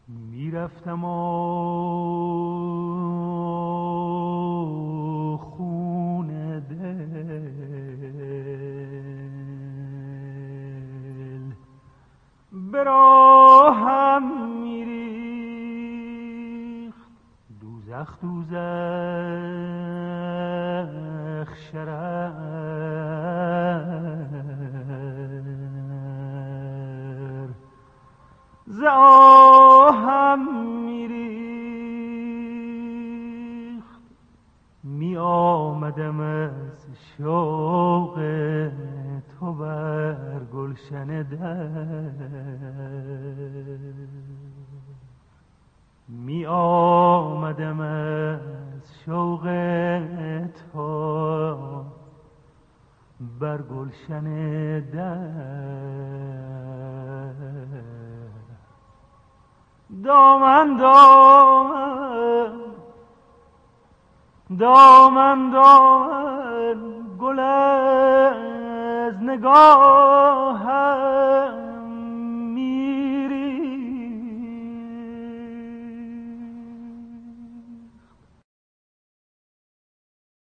میرفتم و خون دل به راهم میریخت. دوزخ دوزخ شرر ز آهم میریخت. می آمدم از شوق تو بر گلشن در، می آمدم از شوق تو بر گلشن در. دامن دامن دامن دامن گل از نگاهت